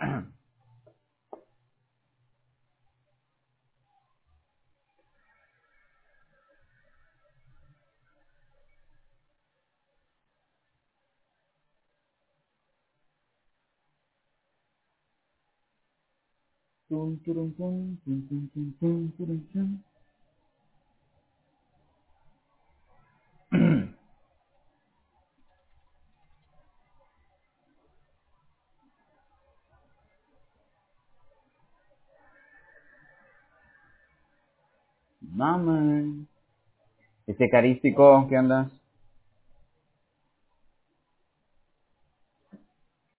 Tum, turum, tum, tum, tum, tum, tum, turum, tum. Vamos. Carístico, ¿qué andas?